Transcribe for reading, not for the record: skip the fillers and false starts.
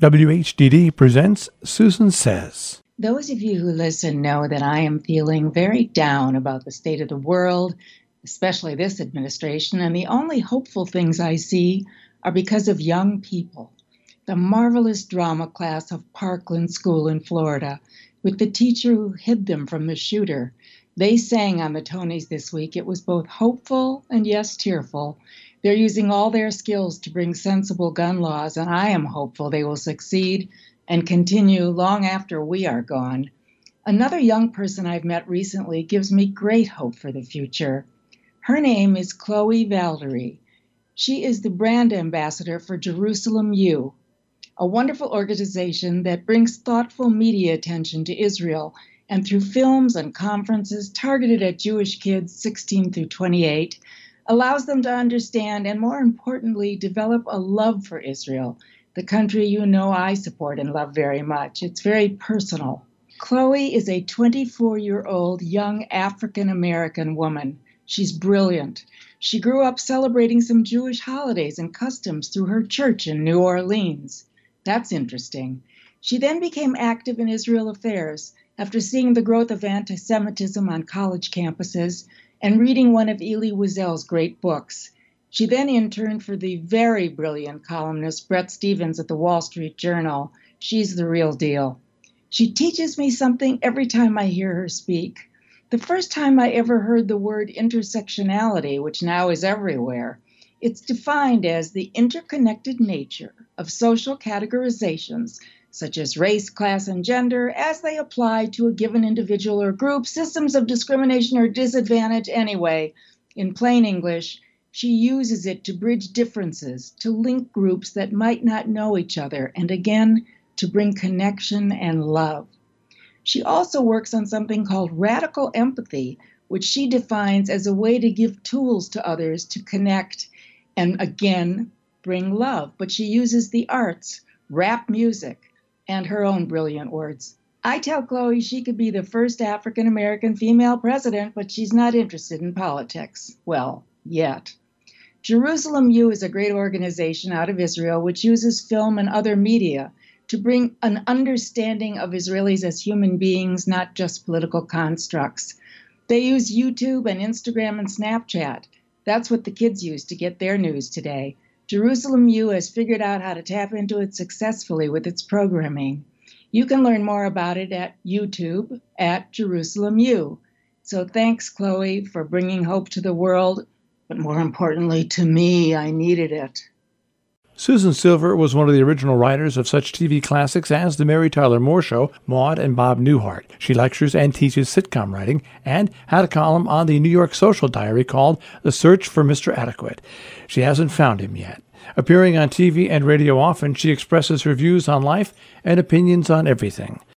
WHDD presents Susan Says. Those of you who listen know that I am feeling very down about the state of the world, especially this administration, and the only hopeful things I see are because of young people. The marvelous drama class of Parkland School in Florida, with the teacher who hid them from the shooter. They sang on the Tonys this week. It was both hopeful and, yes, tearful. They're using all their skills to bring sensible gun laws, and I am hopeful they will succeed and continue long after we are gone. Another young person I've met recently gives me great hope for the future. Her name is Chloe Valdery. She is the brand ambassador for Jerusalem U, a wonderful organization that brings thoughtful media attention to Israel and through films and conferences targeted at Jewish kids 16 through 28, allows them to understand and, more importantly, develop a love for Israel, the country you know I support and love very much. It's very personal. Chloe is a 24-year-old young African-American woman. She's brilliant. She grew up celebrating some Jewish holidays and customs through her church in New Orleans. That's interesting. She then became active in Israel affairs after seeing the growth of anti-Semitism on college campuses and reading one of Elie Wiesel's great books. She then interned for the very brilliant columnist Bret Stephens at the Wall Street Journal. She's the real deal. She teaches me something every time I hear her speak. The first time I ever heard the word intersectionality, which now is everywhere, it's defined as the interconnected nature of social categorizations such as race, class, and gender, as they apply to a given individual or group, systems of discrimination or disadvantage anyway. In plain English, she uses it to bridge differences, to link groups that might not know each other, and again, to bring connection and love. She also works on something called radical empathy, which she defines as a way to give tools to others to connect and, again, bring love. But she uses the arts, rap music, and her own brilliant words. I tell Chloe she could be the first African-American female president, but she's not interested in politics. Well, yet. Jerusalem U is a great organization out of Israel which uses film and other media to bring an understanding of Israelis as human beings, not just political constructs. They use YouTube and Instagram and Snapchat. That's what the kids use to get their news today. Jerusalem U has figured out how to tap into it successfully with its programming. You can learn more about it at YouTube at Jerusalem U. So thanks, Chloe, for bringing hope to the world, but more importantly to me. I needed it. Susan Silver was one of the original writers of such TV classics as The Mary Tyler Moore Show, Maude, and Bob Newhart. She lectures and teaches sitcom writing and had a column on the New York Social Diary called The Search for Mr. Adequate. She hasn't found him yet. Appearing on TV and radio often, she expresses her views on life and opinions on everything.